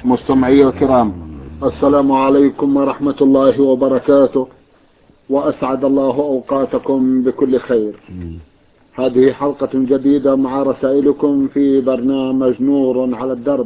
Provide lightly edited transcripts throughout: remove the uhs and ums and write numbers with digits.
مستمعي الكرام، السلام عليكم ورحمة الله وبركاته، وأسعد الله أوقاتكم بكل خير. هذه حلقة جديدة مع رسائلكم في برنامج نور على الدرب.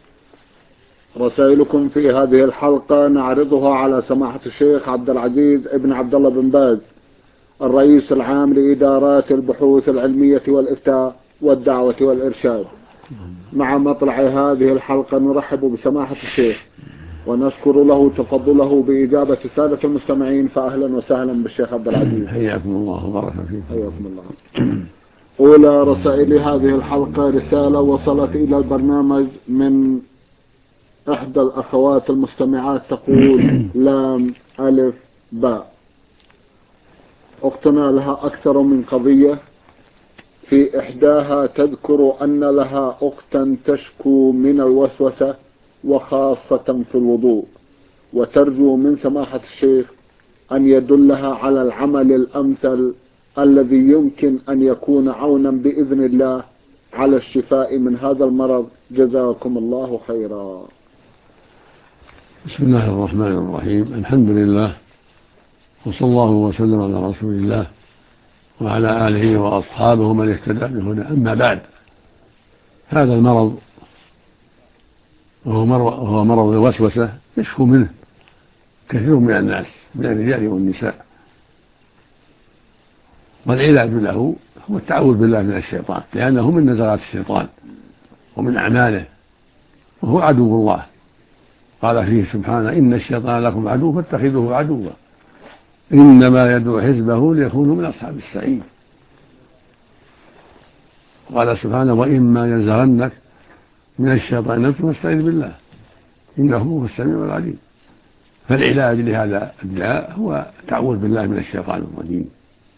رسائلكم في هذه الحلقة نعرضها على سماحة الشيخ عبد العزيز ابن عبد الله بن باز، الرئيس العام لإدارات البحوث العلمية والإفتاء والدعوة والإرشاد. مع مطلع هذه الحلقة نرحب بسماحة الشيخ ونشكر له تفضله بإجابة السادة المستمعين، فأهلا وسهلا بالشيخ عبد العزيز. حياكم الله وبارك فيكم. حياكم الله. أولى رسائل هذه الحلقة رسالة وصلت إلى البرنامج من إحدى الأخوات المستمعات تقول: لام ألف باء. أختنا لها أكثر من قضية، في إحداها تذكر أن لها أختا تشكو من الوسوسة وخاصة في الوضوء، وترجو من سماحة الشيخ أن يدلها على العمل الأمثل الذي يمكن أن يكون عونا بإذن الله على الشفاء من هذا المرض. جزاكم الله خيرا. بسم الله الرحمن الرحيم. الحمد لله، وصلى الله وسلم على رسول الله وعلى آله وأصحابه من اهتدى بهداه. أما بعد، هذا المرض وهو مرض الوسوسة يشكو منه كثير من الناس من الرجال والنساء، والعلاج له هو التعوذ بالله من الشيطان، لأنه من نزغات الشيطان ومن أعماله، وهو عدو الله. قال فيه سبحانه: إن الشيطان لكم عدو فاتخذوه عدوا إنما يدعو حزبه ليكونوا من أصحاب السعير. قال سبحانه: وإما ينزغنك من الشيطان نزغ فاستعذ بالله إنه هو السميع العليم. فالعلاج لهذا الدعاء هو التعوذ بالله من الشيطان الرجيم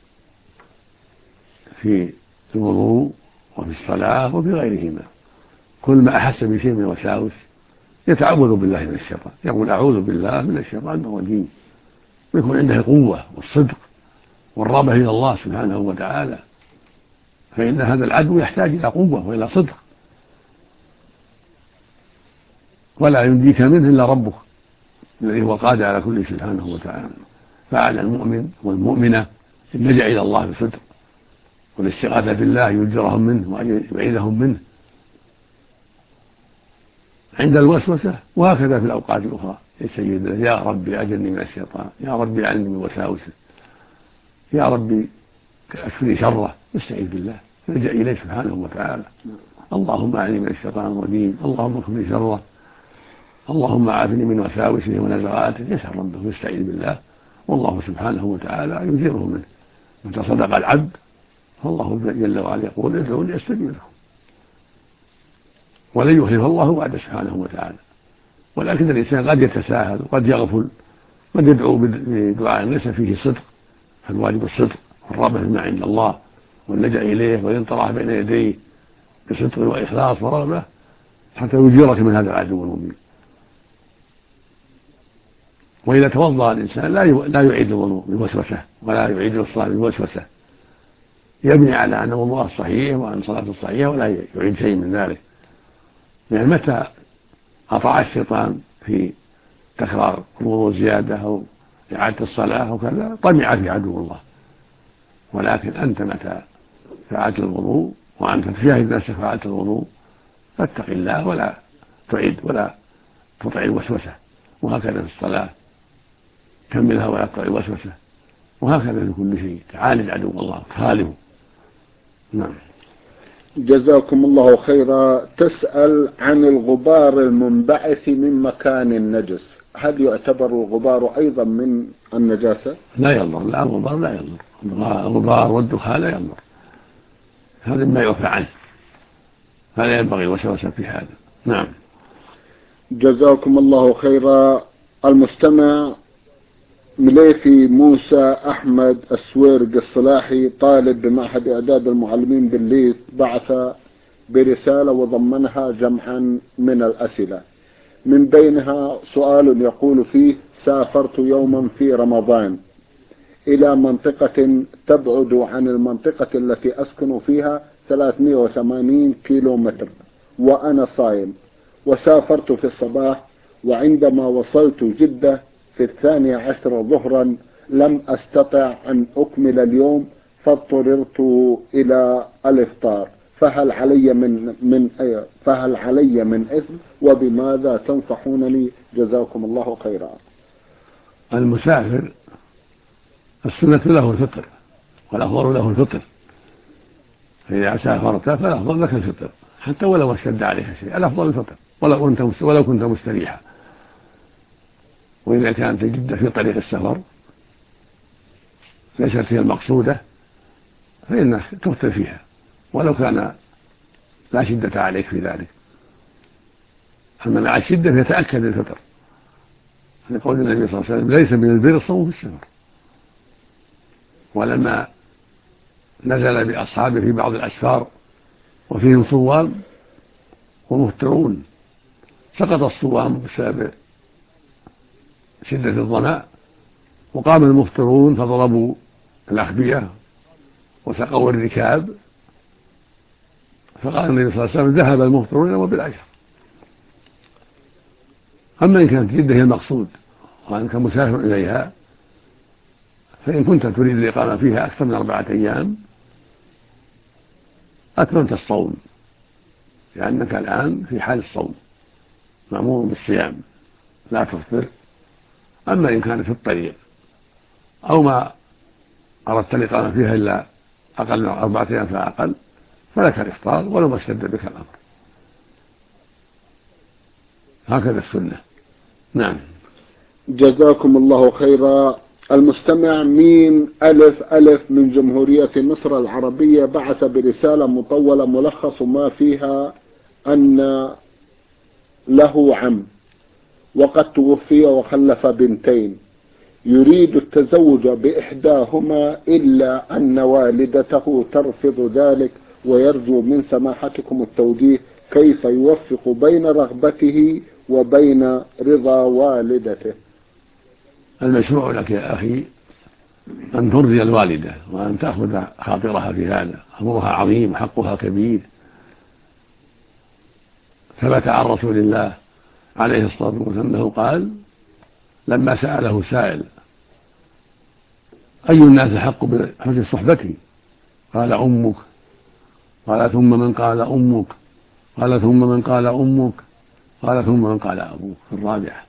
في الوضوء وفي الصلاة وفي غيرهما. كل ما أحس بشيء من الوساوس يتعوذ بالله من الشيطان، يقول: أعوذ بالله من الشيطان الرجيم، ويكون عنده القوة والصدق والرغبة إلى الله سبحانه وتعالى، فإن هذا العدو يحتاج إلى قوة وإلى صدق، ولا ينجيك منه إلا ربك الذي هو القادر على كل شيء سبحانه وتعالى. فعلى المؤمن والمؤمنة اللجأ إلى الله بصدق والاستغاثة بالله يجرهم منه ويعيذهم منه عند الوسوسة، وهكذا في الأوقات الأخرى يستجيب له: يا ربي أجرني من الشيطان، يا ربي أعني من وساوسه، يا ربي أكفني شره. يستعيذ بالله، يلجأ إليه سبحانه وتعالى: اللهم أعني من الشيطان الرجيم، اللهم اكفني شره، اللهم عافني من وساوسه ونزغاته. يسأل ربه ويستعيذ بالله، والله سبحانه وتعالى يجيره منه. متى صدق العبد فالله جل وعلا يقول: ادعوني أستجب لكم. ولن يخلف الله وعده سبحانه وتعالى. ولكن الإنسان قد يتساهل وقد يغفل، قد يدعو بدعاء ليس فيه صدق، فالواجب الصدق والرغبة فيما عند الله واللجأ إليه والانطراح بين يديه بصدق وإخلاص ورغبة حتى يجيرك من هذا العدو المبين. وإذا توضأ الإنسان لا يعيد الوضوء بالوسوسة ولا يعيد الصلاة بالوسوسة، يبني على أن وضوءه صحيح وأن صلاته صحيحة ولا يعيد شيء من ذلك، لأن متى أطاع الشيطان في تكرار الوضوء زيادة أو إعادة الصلاة أو كذا طمع في عدو الله. ولكن أنت متى فعلت الوضوء وأنت تشاهد نفسك فعلت الوضوء فاتق الله ولا تعيد ولا تطع الوسوسة، وهكذا في الصلاة كملها ولا تطع الوسوسة، وهكذا في كل شيء تعالج عدو الله خالفه. نعم. جزاكم الله خيرا. تسأل عن الغبار المنبعث من مكان النجس، هل يعتبر الغبار أيضا من النجاسة؟ لا يضر، لا الغبار لا يضر، الغبار والدخان لا يضر، هذا ما يعفى عنه، فلا ينبغي الوسوسة في هذا. نعم. جزاكم الله خيرا. المستمع مليفي موسى أحمد السويرق الصلاحي، طالب بمعهد إعداد المعلمين بالليث، بعث برسالة وضمنها جمعا من الأسئلة، من بينها سؤال يقول فيه: سافرت يوما في رمضان إلى منطقة تبعد عن المنطقة التي أسكن فيها 380 كيلومتر، وأنا صائم، وسافرت في الصباح، وعندما وصلت جدة في 12 ظهرا لم أستطع أن أكمل اليوم، فاضطررت إلى الإفطار، فهل علي من إثم، وبماذا تنصحونني؟ جزاكم الله خيرا. المسافر السنة له الفطر والأفضل له الفطر، فإذا سافرت فالأفضل لك الفطر حتى ولو اشتد عليك شيء، الأفضل الفطر ولو كنت مستريحا. وإذا كانت جدة في طريق السفر ليست هي المقصودة فإنك تفطر فيها ولو كان لا شدة عليك في ذلك. أما مع الشدة فيتأكد الفطر، لقول النبي صلى الله عليه وسلم: ليس من البر الصوم في السفر. ولما نزل بأصحابه في بعض الأسفار وفيهم صوام ومفطرون، سقط الصوام بسبب شدة الظمأ، وقام المفطرون فضربوا الأخبية وسقوا الركاب، فقال النبي صلى الله عليه وسلم: ذهب المفطرون وبالأجر. أما إن كانت جدة هي المقصود وأنك مسافر إليها، فإن كنت تريد الإقامة فيها أكثر من 4 أيام أتممت الصوم، لأنك الآن في حال الصوم مأمور بالصيام لا تفطر. أما إن كانت في الطريق أو ما أردت الإقامة فيها إلا أقل من 4 أيام فأقل، فلك الإفطار ولو ما اشتد بك الأمر. هكذا السنة. نعم. جزاكم الله خيرا. المستمع ميم ألف ألف من جمهورية مصر العربية بعث برسالة مطولة ملخص ما فيها أن له عم وقد توفي وخلف بنتين، يريد التزوج بإحداهما إلا أن والدته ترفض ذلك، ويرجو من سماحتكم التوجيه كيف يوفق بين رغبته وبين رضا والدته. المشروع لك يا أخي أن ترضي الوالدة وأن تأخذ خاطرها في هذا، أمرها عظيم وحقها كبير. ثبت عن رسول الله عليه الصلاة والسلام أنه قال لما سأله سائل: أي الناس أحق بحسن صحبتي؟ قال: أمك. قال: ثم من؟ قال: أمك. قال: ثم من؟ قال: أمك. قال: ثم من؟ قال: أبوك، في الرابعة.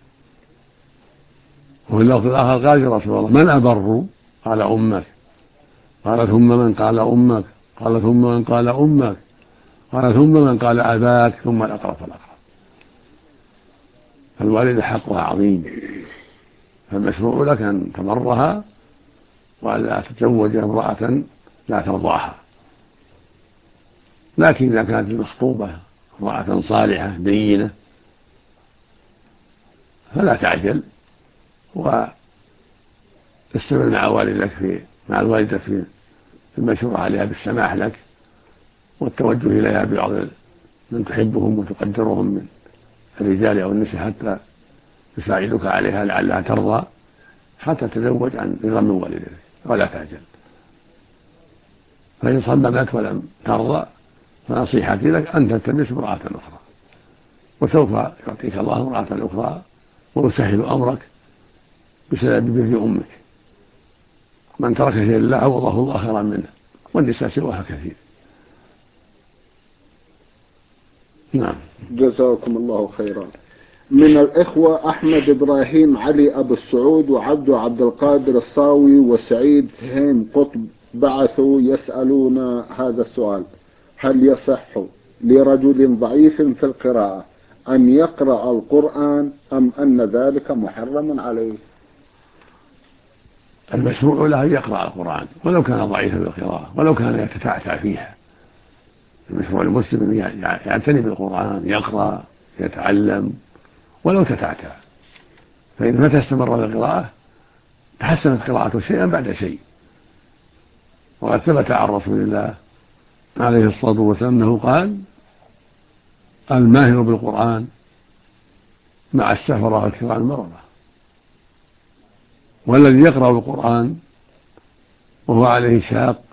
وفي اللفظ الآخر قال: يا رسول الله من أبر؟ قال: أمك. قال: ثم من؟ قال: أمك. قال: ثم من؟ قال: أمك. قال: ثم من؟ قال: أباك، ثم الأقرب فالأقرب. فالوالدة حقها عظيم، فالمشروع لك أن تبرها وألا تتزوج امرأة لا ترضاها. لكن إذا كانت المخطوبة امرأة صالحة دينة فلا تعجل، واستمر مع والدك مع الوالدة في المشروع عليها بالسماح لك والتوجه إليها ببعض من تحبهم وتقدرهم من الرجال أو النساء حتى يساعدك عليها لعلها ترضى، حتى تتزوج عن رضا من والدتك ولا تعجل. فإن صممت ولم ترضى فنصيحتي لك أن تلتمس امرأة أخرى، وسوف يعطيك الله امرأة أخرى ويسهل أمرك بسبب بر أمك. من ترك شيئا لله عوضه الله خيرا منه، والنساء سواها كثير. نعم. جزاكم الله خيرا. من الإخوة أحمد إبراهيم علي أبو السعود وعبد القادر الصاوي وسعيد هيم قطب بعثوا يسألون هذا السؤال: هل يصح لرجل ضعيف في القراءة أن يقرأ القرآن أم أن ذلك محرم عليه؟ المشروع له أن يقرأ القرآن ولو كان ضعيفا في القراءة، ولو كان يتتعتع فيها. المشروع المسلم يعتني بالقرآن، يقرأ، يتعلم ولو تتعتع، فإن متى استمر في القراءة تحسنت قراءته شيئا بعد شيء. وقد ثبت عن رسول الله عليه الصلاة والسلام أنه قال: الماهر بالقرآن مع السفرة والكرام المرضى، والذي يقرأ القرآن وهو عليه شاق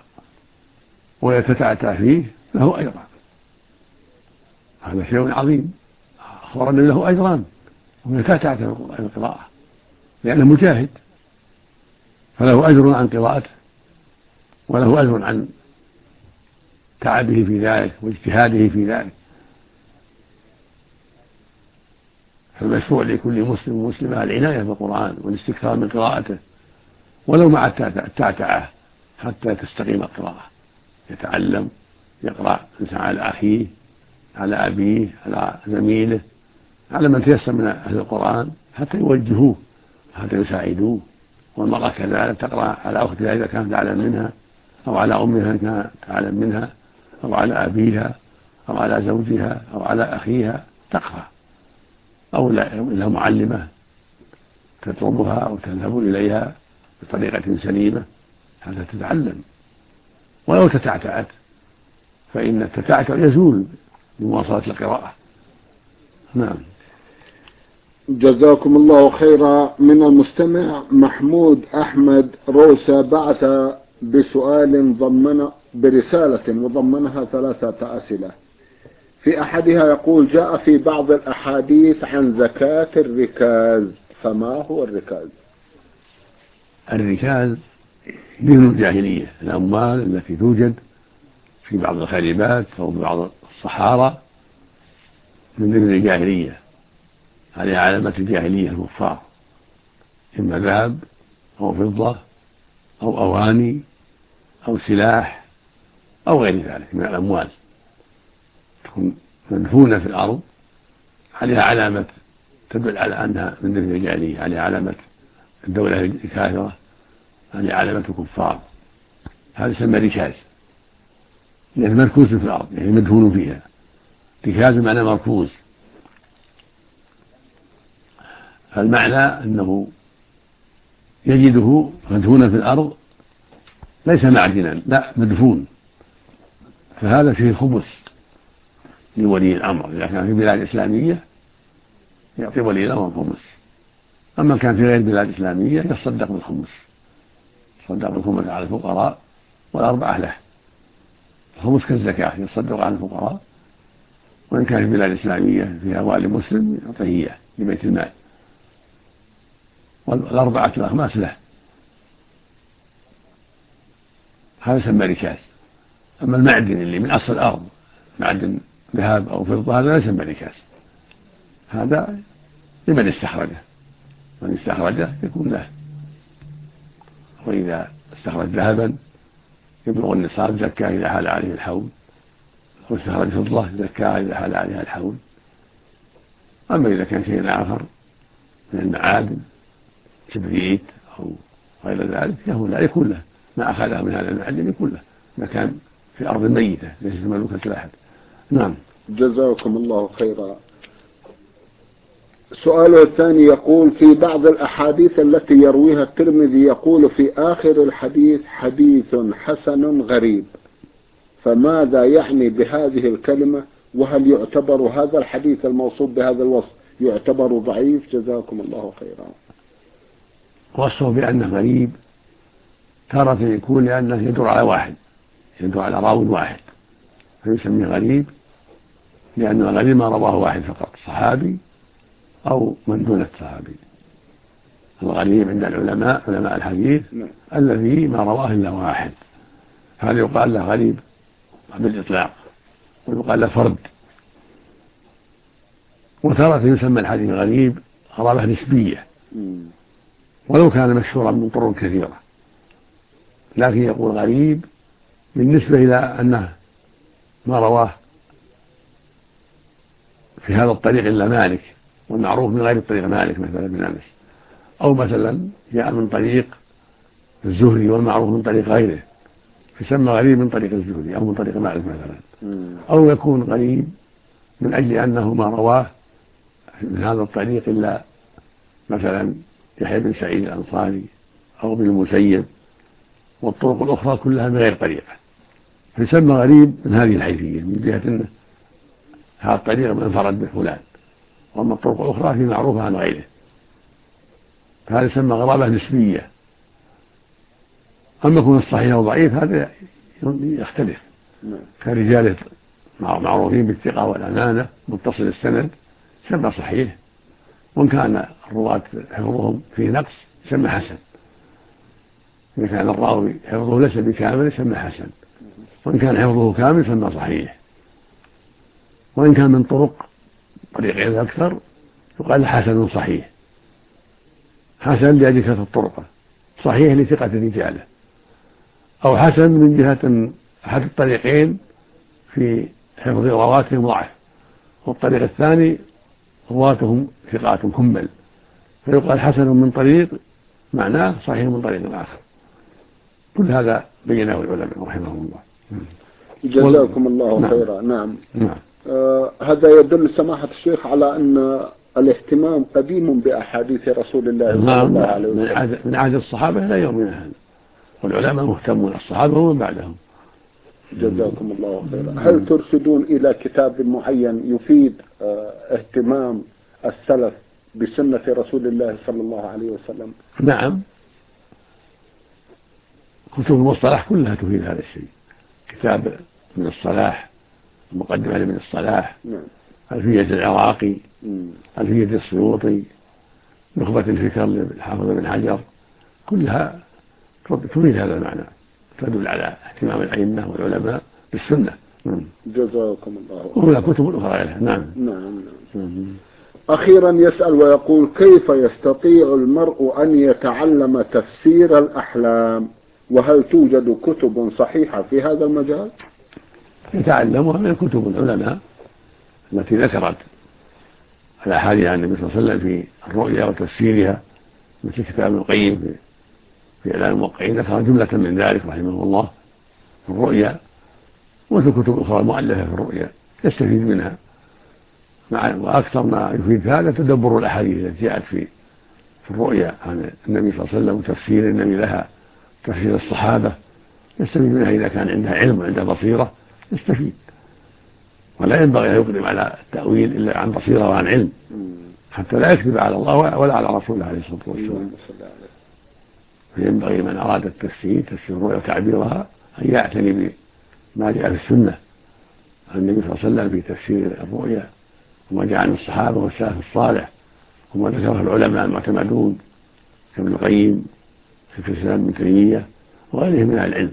ويتتعتع فيه له أيضا. هذا شيء عظيم، أخبر أن له أجران ومتاتعة القراءة لأنه مجاهد، فله أجر عن قراءته وله أجر عن تعبه في ذلك واجتهاده في ذلك. فالمشروع لكل مسلم ومسلمة العناية بالقرآن والاستكثار من قراءته ولو مع التعتعة حتى تستقيم القراءة، يتعلم يقرأ على أخيه على أبيه على زميله على من تيسر من أهل القرآن حتى يوجهوه حتى يساعدوه. والمرأة كذلك تقرأ على أختها إذا كانت أعلم منها أو على أمها إذا كانت أعلم منها أو على أبيها أو على زوجها أو على أخيها تقرأ، أو لها معلمة تطلبها أو تذهب إليها بطريقة سليمة حتى تتعلم. ولو تتعتعت فإن التتعتع يزول بمواصلة القراءة. نعم. جزاكم الله خيرا. من المستمع محمود أحمد روسة بعث برسالة وضمنها 3 أسئلة. في أحدها يقول: جاء في بعض الأحاديث عن زكاة الركاز، فما هو الركاز؟ الركاز دين الجاهلية، الأموال التي توجد في بعض الخاربات أو بعض الصحارى من دين الجاهلية، هذه علامة الجاهلية الكفار، إما ذهب أو فضة أو أواني أو سلاح أو غير ذلك من الأموال تكون مدفونة في الأرض عليها علامة تدل على أنها من دين الجاهلية، عليها علامة الدولة الكافرة، عليها علامة الكفار، هذا يسمى ركاز لأنه مركوز في الأرض يعني مدفون فيها. ركاز معنى مركوز، فالمعنى أنه يجده مدفونا في الأرض ليس معدنا لا مدفون، فهذا فيه خبث لولي الأمر. إذا كان في بلاد إسلامية يعطي ولي الأمر الخمس، أما كان في غير بلاد إسلامية يتصدق بالخمس، يتصدق بالخمس على الفقراء والأربعة له. الخمس كالزكاة يتصدق على الفقراء، وإن كان في بلاد إسلامية فيها والي مسلم يعطيه إياه لبيت المال، والأربعة الأخماس له. هذا يسمى ركاز. أما المعدن اللي من أصل الأرض معدن ذهب أو فضة هذا لا يسمى ركاز، هذا لمن استخرجه، من استخرجه يكون له. وإذا استخرج ذهبا يبلغ النصاب زكاه إذا حال عليه الحول، واستخرج فضة زكاه إذا حال عليها الحول. أما إذا كان شيء آخر من المعادن كبريت أو غير ذلك فهو لا يكون له، ما أخذه من هذا المعدن يكون له، ما كان في أرض ميتة ليست مملوكة لأحد. نعم. جزاكم الله خيرا. سؤاله الثاني يقول: في بعض الأحاديث التي يرويها الترمذي يقول في آخر الحديث: حديث حسن غريب، فماذا يعني بهذه الكلمة؟ وهل يعتبر هذا الحديث الموصوف بهذا الوصف يعتبر ضعيف؟ جزاكم الله خيرا. وصفه بأنه غريب تارة يكون لأنه يدور على واحد، يدور على راوي واحد فيسميه غريب، لأن الغريب ما رواه واحد فقط، صحابي أو من دون الصحابي. الغريب عند العلماء علماء الحديث الذي ما رواه إلا واحد، هذا يقال له غريب بالإطلاق، ويقال له فرد. وتارة يسمى الحديث غريب غرابة نسبية ولو كان مشهورا من طرق كثيرة، لكن يقول غريب بالنسبة إلى أنه ما رواه في هذا الطريق إلا مالك، والمعروف من غير طريق مالك مثلا بن أنس، أو مثلا جاء من طريق الزهري والمعروف من طريق غيره فيسمى غريب من طريق الزهري أو من طريق مالك مثلا. أو يكون غريب من أجل أنه ما رواه من هذا الطريق إلا مثلا يحيى بن سعيد الأنصاري أو ابن المسيب، والطرق الأخرى كلها من غير طريقة، فيسمى غريب من هذه الحيثية، من جهة أنه هذا الطريق انفرد به فلان، وأما الطرق الأخرى في معروفة عن غيره، فهذا يسمى غرابة نسبية. أما يكون الصحيح وضعيف هذا يختلف، كرجال معروفين بالثقة والأمانة متصل السند يسمى صحيح، وإن كان الرواة حفظهم فيه نقص يسمى حسن. إذا كان الراوي حفظه ليس بكامل يسمى حسن، وإن كان حفظه كامل يسمى صحيح. وإن كان من طريقين أكثر يقال حسن صحيح. حسن لأجل كثرة طرقه، صحيح لثقة رجاله، أو حسن من جهة أحد الطريقين في حفظ رواتهم ضعف، والطريق الثاني رواتهم ثقات كمل، فيقال حسن من طريق معناه صحيح من طريق آخر. كل هذا بينه العلماء رحمهم الله. جزاكم الله خيرا. نعم. هذا يدل سماحة الشيخ على أن الاهتمام قديم بأحاديث رسول الله صلى الله عليه وسلم من عهد الصحابة لا يومنا هذا، والعلماء مهتمون الصحابة ومن بعدهم. جزاكم الله خيرا. هل ترشدون إلى كتاب معين يفيد اهتمام السلف بسنة رسول الله صلى الله عليه وسلم؟ نعم، كتب المصطلح كلها تفيد هذا الشيء. كتاب من الصلاح، المقدمة من الصلاح، ألفية العراقي، ألفية السيوطي، نخبة الفكر للحافظ بن حجر، كلها تفيد هذا المعنى، تدل على اهتمام الأئمة والعلماء بالسنة. جزاكم الله. وهناك كتب أخرى لها. نعم. أخيرا يسأل ويقول: كيف يستطيع المرء أن يتعلم تفسير الأحلام؟ وهل توجد كتب صحيحة في هذا المجال؟ يتعلمها من كتب العلماء التي ذكرت الأحاديث عن النبي صلى الله عليه وسلم في الرؤيا وتفسيرها، مثل كتاب ابن القيم في إعلام الموقعين ذكر جملة من ذلك رحمه الله في الرؤيا، وفي كتب أخرى مؤلفة في الرؤيا يستفيد منها. وأكثر ما يفيد هذا تدبر الأحاديث التي جاءت في الرؤيا عن النبي صلى الله عليه وسلم وتفسير النبي لها، تفسير الصحابة يستفيد منها. إذا كان عنده علم وعنده بصيرة يستفيد، ولا ينبغي أن يقدم على التأويل إلا عن بصيرة وعن علم، حتى لا يكذب على الله ولا على رسوله عليه الصلاة والسلام. فينبغي من أراد التفسير تفسير الرؤيا وتعبيرها أن يعتني بما جاء في السنة عن النبي صلى الله عليه وسلم في تفسير الرؤيا، وما جاء عن الصحابة والسلف الصالح، وما ذكره العلماء المعتمدون كابن القيم، شيخ الإسلام ابن تيمية وغيرهم من العلم.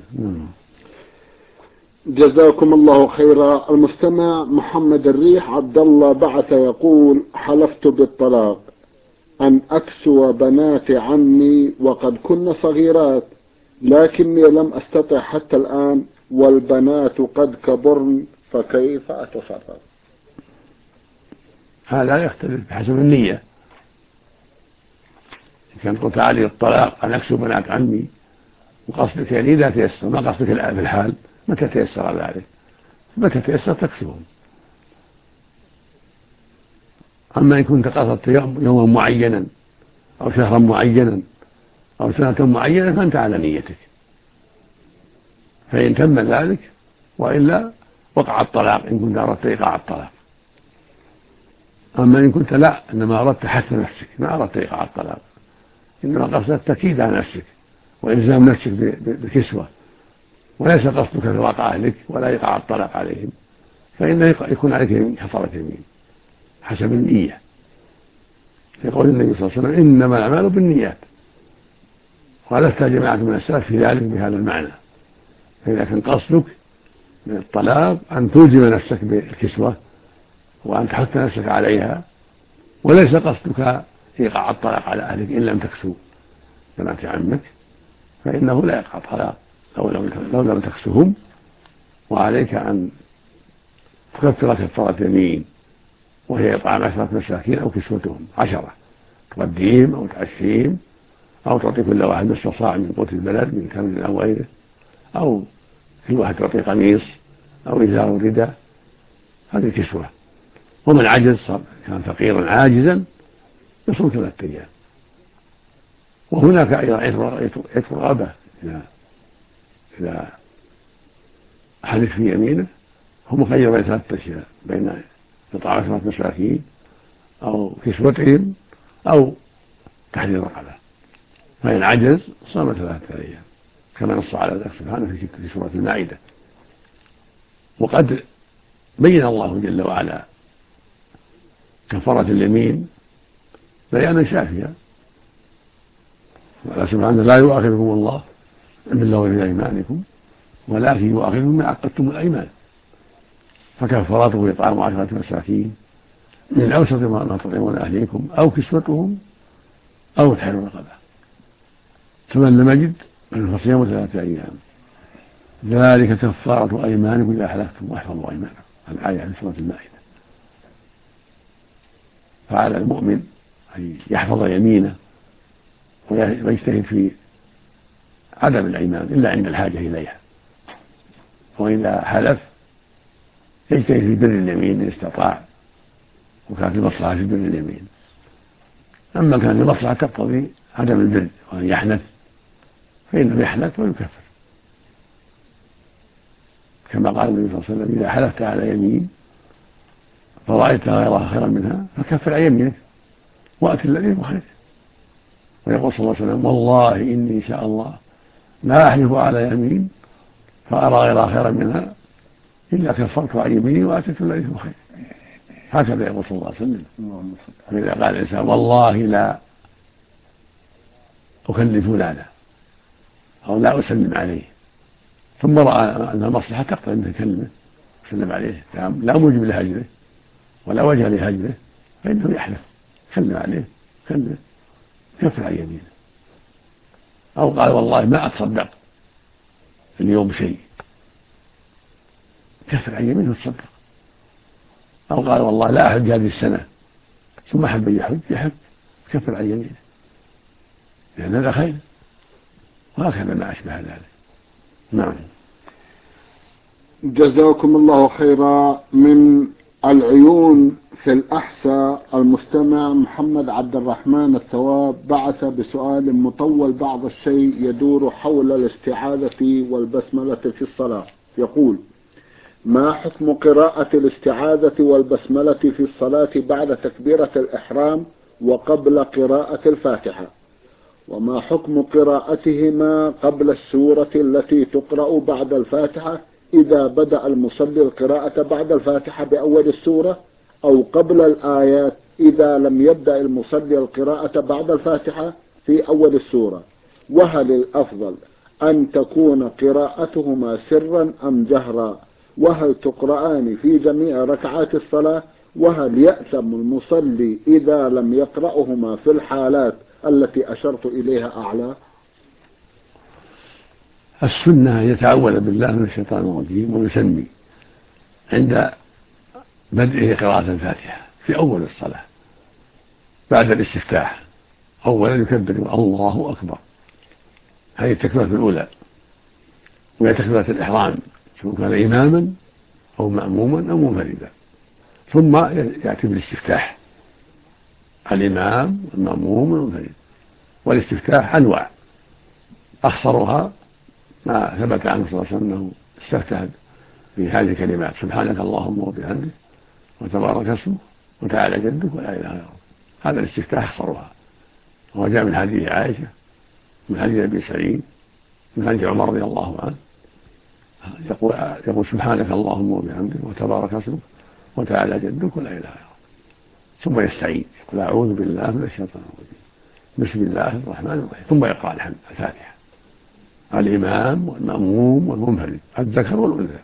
جزاكم الله خيرا. المستمع محمد الريح عبد الله بعث يقول: حلفت بالطلاق أن أكسو بنات عمي وقد كن صغيرات، لكني لم أستطع حتى الآن والبنات قد كبرن، فكيف أتصرف؟ هذا يختلف بحسب النية. إن كان قلت علي الطلاق أن أكسو بنات عمي وقصدك يعني إذا تيسر، ما قصدك الآن في الحال، متى تيسر ذلك؟ متى تيسر تكسوهم. أما إن كنت قصدت يوما معينا أو شهرا معينا أو سنة معينة فأنت على نيتك، فإن تم ذلك، وإلا وقع الطلاق إن كنت أردت إيقاع الطلاق. أما إن كنت لا، إنما أردت حث نفسك، ما أردت إيقاع الطلاق، إنما قصدت التأكيد على نفسك وإلزام نفسك بكسوة، وليس قصدك فراق أهلك ولا إيقاع الطلاق عليهم، فإنه يكون عليك كفارة يمين حسب النية. يقول النبي صلى الله عليه وسلم: إنما الأعمال بالنيات. وقال افتى جماعة من السلف في ذلك بهذا المعنى. فإذا كان قصدك من الطلاق أن تلزم نفسك بالكسوة وأن تحث نفسك عليها، وليس قصدك إيقاع الطلاق على أهلك إن لم تكسو بنات عمك، فإنه لا يقع الطلاق لو لم تكسهم، وعليك أن تكفر كفارة يمين، وهي إطعام 10 مساكين أو كسوتهم 10، تغديهم أو تعشيهم أو تعطي كل واحد نصف صاع من قوت البلد من تمر أو غيره، أو كل واحد تعطي قميص أو إزار رداء، هذه كسوة. ومن عجز كان فقيرا عاجزا يصوم 3 أيام. وهناك أيضا عتق رغبة إذا حلف في يمينه هو مخير بين 3 أشياء: بين إطعام 10 مساكين أو كسوتهم أو تحرير رقبة. فإن عجز صام 3 أيام كما نص على ذلك سبحانه في سورة المائدة. وقد بين الله جل وعلا كفارة اليمين بيانا شافيا، وقال سبحانه لا يؤاخذكم الله باللغو في أيمانكم ولكن يؤاخذكم ما عقدتم الأيمان، فكفارته إطعام 10 مساكين من أوسط ما تطعمون أهليكم أو كسوتهم أو تحرير رقبة، فمن لم يجد فصيام 3 أيام ذلك كفارة أيمانكم إذا حلفتم واحفظوا أيمانكم. الآية في سورة المائدة. فعلى المؤمن أن يحفظ يمينه ويجتهد في عدم الأيمان إلا عند الحاجة إليها، وإذا حلف يجتهد في بر اليمين إن استطاع وكان في مصلحة في بر اليمين. أما كان في مصلحة تقتضي عدم البر وأن يحنث فإنه يحنث ويكفر، كما قال النبي صلى الله عليه وسلم إذا حلفت على يمين فرأيت غيرها خيرا منها فكفر عن يمينك وأت الذي هو خير. ويقول صلى الله عليه وسلم والله إني إن شاء الله لا أحلف على يمين فأرى غيرها خيرا منها إلا كفرت عن يميني وأتيت الذي هو خير. هكذا يقول صلى الله عليه وسلم. فإذا قال الإنسان والله لا أكلف فلانا أو لا أسلم عليه ثم رأى أن المصلحة تقتضي أن يكلمه وسلم عليه لا موجب لهجره ولا وجه لهجره فإنه يحلف سلم عليه كلمه كفر عن يمينه. أو قال والله ما أتصدق اليوم شيء كفر عن يمينه وتصدق. أو قال والله لا أحج هذه السنة ثم حب يحج كفر عن يمينه لأن هذا خير، وهكذا ما أشبه ذلك. نعم. جزاكم الله خيرا. من العيون في الأحساء المستمع محمد عبد الرحمن الثواب بعث بسؤال مطول بعض الشيء يدور حول الاستعاذة والبسملة في الصلاة. يقول: ما حكم قراءة الاستعاذة والبسملة في الصلاة بعد تكبيرة الإحرام وقبل قراءة الفاتحة؟ وما حكم قراءتهما قبل السورة التي تقرأ بعد الفاتحة إذا بدأ المصلي القراءة بعد الفاتحة بأول السورة، أو قبل الآيات إذا لم يبدأ المصلي القراءة بعد الفاتحة في أول السورة؟ وهل الأفضل أن تكون قراءتهما سرا أم جهرا؟ وهل تقرآن في جميع ركعات الصلاة؟ وهل يأثم المصلي إذا لم يقرأهما في الحالات التي أشرت إليها أعلى؟ السنة أن يتعوذ بالله من الشيطان الرجيم ويسمي عند بدءه قراءة الفاتحة في أول الصلاة بعد الاستفتاح. أولا يكبر الله أكبر، هذه التكبيرة الأولى، وهي تكبيرة الإحرام سواء كان إماما أو مأموما أو منفردا. ثم يأتي بالاستفتاح الإمام والمأموم والمنفرد. والاستفتاح أنواع، أخصرها ما ثبت عنه صلى الله عليه وسلم أنه استفتح في هذه الكلمات: سبحانك اللهم وبحمدك وتبارك اسمك وتعالى جدك ولا إله غيرك. هذا الاستفتاح أخصرها، وجاء من حديث عائشة من حديث أبي سعيد من حديث عمر رضي الله عنه يقول سبحانك اللهم وبحمدك وتبارك اسمك وتعالى جدك ولا إله غيرك. ثم يستعيذ يقول أعوذ بالله من الشيطان الرجيم بسم الله الرحمن الرحيم، ثم يقرأ الفاتحة الإمام والمأموم والمنفرد الذكر والأنثى.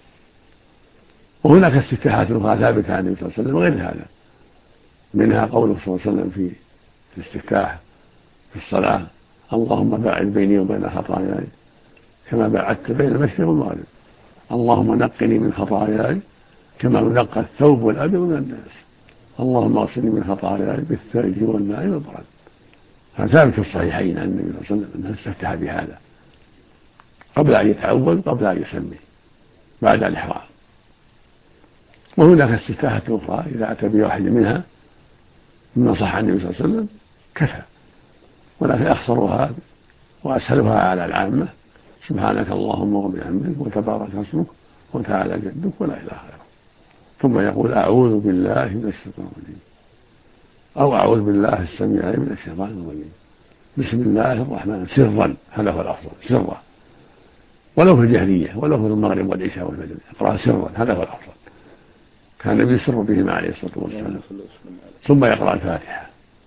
وهناك استفتاحات أخرى ثابتة عن النبي صلى الله عليه وسلم غير هذا، منها قوله صلى الله عليه وسلم في الاستفتاح في الصلاة: اللهم باعد بيني وبين خطاياي كما باعدت بين المشرق والمغرب، اللهم نقني من خطاياي كما ينقى الثوب والأبيض من الدنس، اللهم اغسلني من خطاياي بالثلج والماء والبرد. فثابت في الصحيحين عن النبي صلى الله عليه وسلم أنه استفتح بهذا قبل أن يتعوذ قبل أن يسمي بعد الإحرام. وهناك استفتاحات أخرى إذا أتى بواحد منها مما صح عن النبي صلى الله عليه وسلم كفى، ولكن أخصرها وأسهلها على العامة: سبحانك اللهم وبحمدك وتبارك اسمك وتعالى جدك ولا إله غيرك. ثم يقول أعوذ بالله من الشيطان الرجيم، أو أعوذ بالله السميع العليم من الشيطان الرجيم بسم الله الرحمن سرا، هذا هو الأفضل سرا، ولو في الجهرية ولو في المغرب والعشاء والفجر اقرأ سرا، هذا هو الأفضل. كان النبي يسر بهما عليه الصلاة والسلام، ثم يقرأ الفاتحة.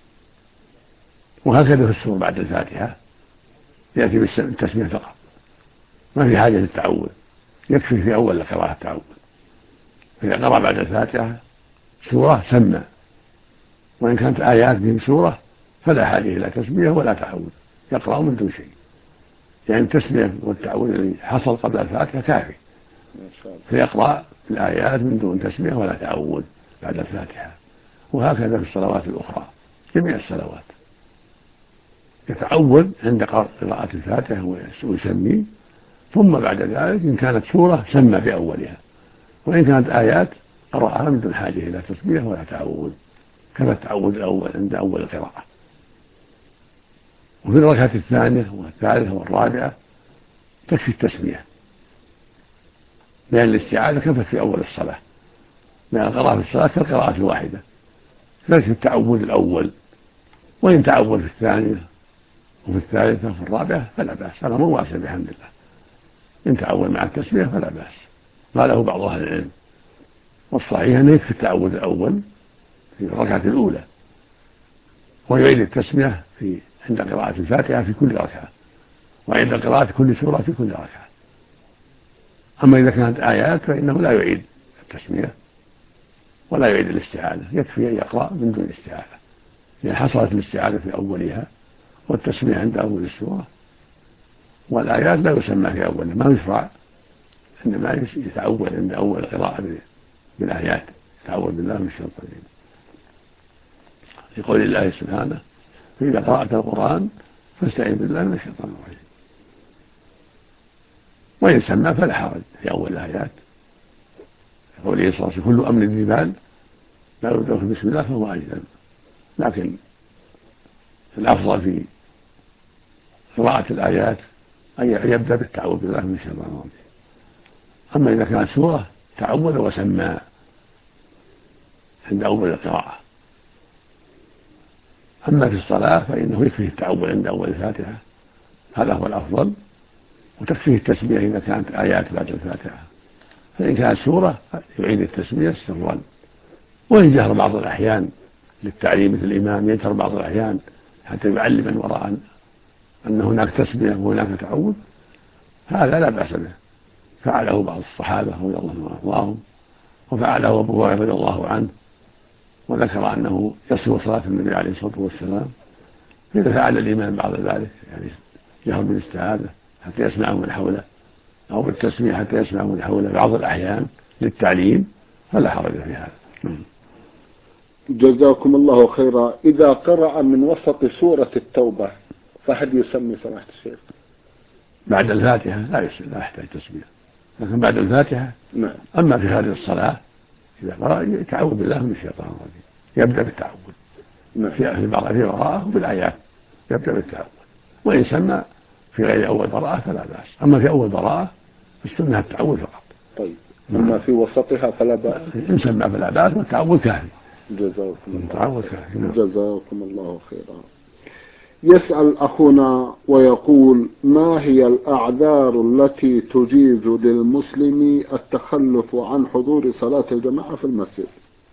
وهكذا في السور بعد الفاتحة يأتي بالتسمية فقط، ما في حاجة للتعوذ، يكفي في أول القراءة التعوذ. فإذا قرأ بعد الفاتحة سورة سمى، وإن كانت آيات من سورة فلا حاجة إلى تسمية ولا تعوذ، يقرأ من دون شيء، يعني التسمية والتعوذ الذي حصل قبل الفاتحة كافي، فيقرأ الآيات من دون تسمية ولا تعوذ بعد الفاتحة. وهكذا في الصلوات الأخرى، جميع الصلوات يتعوذ عند قراءة الفاتحة ويسمي، ثم بعد ذلك إن كانت سورة سمى بأولها، وإن كانت آيات قرأها من دون حاجة إلى تسمية ولا تعوذ، كما التعوذ الأول عند أول القراءة. وفي الركعة الثانية والثالثة والرابعة تكفي التسمية، لأن الاستعاذة كفت في أول الصلاة، لأن القراءة في الصلاة كالقراءة الواحدة، تكفي التعوذ الأول، وإن تعوذ في الثانية وفي الثالثة وفي الرابعة فلا بأس، هذا مو واسع بحمد الله. إن تعوذ مع التسمية فلا بأس، قاله بعض أهل العلم. والصحيح أنه يكفي التعوذ الأول في الركعة الأولى، ويعيد التسمية عند قراءة الفاتحة في كل ركعة، وعند قراءة كل سورة في كل ركعة. أما إذا كانت آيات فإنه لا يعيد التسمية ولا يعيد الاستعاذة، يكفي أن يقرأ من دون الاستعاذة، لأن حصلت الاستعاذة في أولها والتسمية عند أول السورة، والآيات لا يسمى في أولها، ما يشرع، إنما يتعوذ عند أول القراءة بالآيات، تعوذ بالله من الشيطان الرجيم، لقول الله سبحانه: فإذا قرأت القرآن فاستعذ بالله من الشيطان الرجيم. وإن سمى فلا حرج في أول الآيات، يقول عليه الصلاة والسلام: كل أمر ذي بال لا يبدأ في بسم الله فهو أجزم. لكن الأفضل في قراءة الآيات أن يبدأ بالتعوذ بالله من الشيطان الرجيم. أما إذا كانت سورة تعوذ وسمى عند أول القراءة. أما في الصلاة فإنه يكفيه التعوذ عند أول الفاتحة، هذا هو الأفضل، وتكفيه التسمية إذا كانت آيات بعد الفاتحة. فإن كانت سورة يعيد التسمية سرا، وإن جهر بعض الأحيان للتعليم، مثل الإمام يجهر بعض الأحيان حتى يعلم من وراء أن هناك تسمية وهناك تعوذ، هذا لا بأس به، فعله بعض الصحابة رضي الله عنهم وأرضاهم، وفعله أبو هريرة رضي الله عنه، وذكر أنه يصف صلاة النبي عليه الصلاة والسلام. إذا فعل الإمام بعد ذلك يعني جهر بالاستعاذة حتى يسمع من حوله، أو بالتسمية حتى يسمع من حوله بعض الأحيان للتعليم، فلا حرج في هذا. جزاكم الله خيرا. إذا قرأ من وسط سورة التوبة فهل يسمي سماحة الشيخ؟ بعد الفاتحة لا يحتاج تسمية، لكن بعد الفاتحة نعم. أما في خارج الصلاة إذا قرأ يتعوذ بالله من الشيطان الرجيم، يبدأ بالتعوذ نعم. في بعض في وراءه بالآيات يبدأ بالتعوذ، وإن سمى في غير أول براءة فلا بأس. أما في أول براءة السنة التعوذ فقط. طيب، أما في وسطها فلا بأس، إن سمى فلا بأس، والتعوذ كافي. جزاكم الله خيرا. يسأل أخونا ويقول: ما هي الأعذار التي تجيز للمسلم التخلف عن حضور صلاة الجماعة في المسجد؟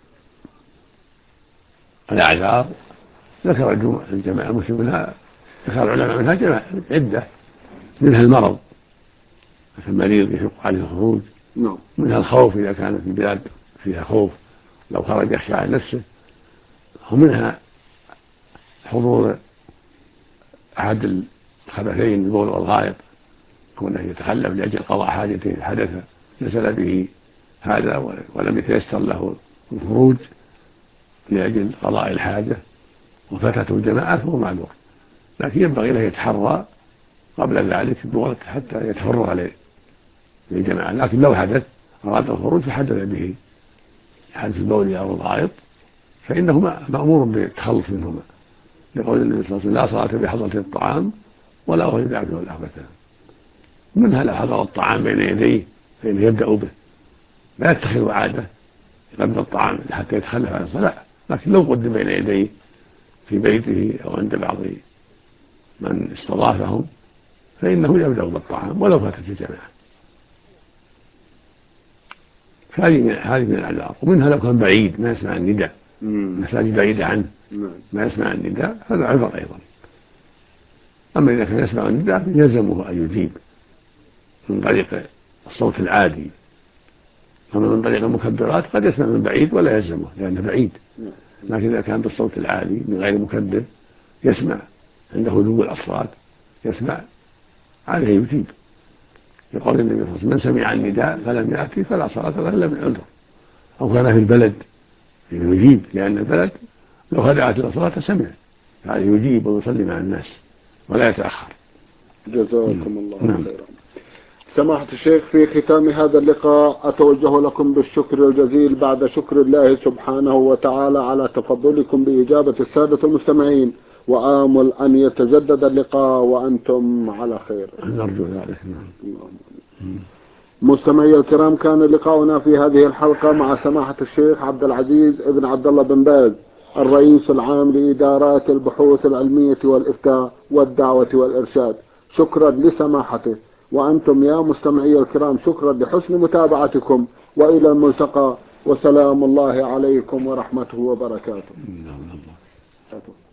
الأعذار ذكر الجماعة المسلم منها، ذكر العلماء منها عدة، منها المرض، مثل المريض يشق عليه الخروج، منها الخوف إذا كانت البلاد فيها خوف لو خرج يخشى على نفسه، ومنها حضور أحد الخبثين البول والغائط، كونه يتخلف لأجل قضاء حاجته حدث نزل به هذا ولم يتيسر له الخروج لأجل قضاء الحاجة وفاتته الجماعة فهو معذور، لكن ينبغي له يتحرى قبل ذلك بوقت حتى يتفرغ للجماعة. لكن لو حدث أراد الخروج فحدث به حدث البول أو الغائط فإنه مأمور بالتخلص منهما، لقول النبي صلى الله عليه وسلم: لا صلاة بحضرة الطعام ولا وهو يدعو الأخبثان. منها لو حضر الطعام بين يديه فإنه يبدأ به، لا يتخذ عادة يقدم الطعام حتى يتخلف عن الصلاة، لكن لو قدم بين يديه في بيته أو عند بعض من استضافهم فإنه يبدأ بالطعام ولو فاتت الجماعة. هذه من الأعذار. ومنها لو كان بعيد ما يسمع النداء، مساجد بعيدة عنه ما يسمع النداء، هذا عذر أيضا. أما إذا كان يسمع النداء يلزمه أن يجيب من طريق الصوت العادي. أما من طريق المكبرات قد يسمع من بعيد ولا يلزمه لأنه بعيد، لكن إذا كان بالصوت العالي من غير مكبر يسمع عند هدوء الأصوات يسمع، عليه يجيب. يقول النبي صلى الله عليه وسلم: من سمع النداء فلم يأتي فلا صلاة له إلا من عذر. أو كان في البلد يجيب، لأن البلد لو خدعت الأصوات سمع، عليه يجيب ويصلي مع الناس ولا يتأخر. جزاكم الله خيرا. سماحة الشيخ، في ختام هذا اللقاء أتوجه لكم بالشكر الجزيل بعد شكر الله سبحانه وتعالى على تفضلكم بإجابة السادة المستمعين، وآمل أن يتجدد اللقاء وأنتم على خير. نرجو ذلك. مستمعي الكرام، كان لقاؤنا في هذه الحلقة مع سماحة الشيخ عبد العزيز ابن عبد الله بن باز، الرئيس العام لإدارات البحوث العلمية والإفتاء والدعوة والإرشاد. شكرا لسماحته، وأنتم يا مستمعي الكرام شكرا لحسن متابعتكم، وإلى الملتقى، وسلام الله عليكم ورحمته وبركاته.